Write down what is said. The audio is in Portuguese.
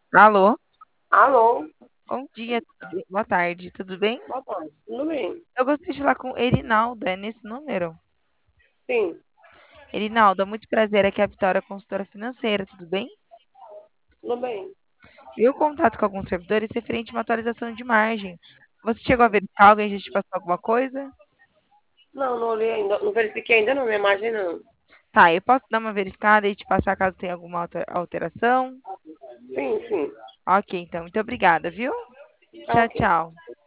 Alô, Alô, bom dia, boa tarde, tudo bem? boa tarde. Tudo bem? Eu gostaria de falar com Erinalda, é nesse número. Sim, Erinalda, muito prazer, aqui é a Vitória, consultora financeira, tudo bem? tudo bem. Eu contato com alguns servidores referente a uma atualização de margem. Você chegou a verificar, alguém já te passou alguma coisa? Não, não olhei ainda, não verifiquei ainda não, minha imagem não. Tá, eu posso dar uma verificada e te passar caso tenha alguma alteração? Sim, sim. Ok, então, muito obrigada, viu? Tá Tchau, ok. tchau.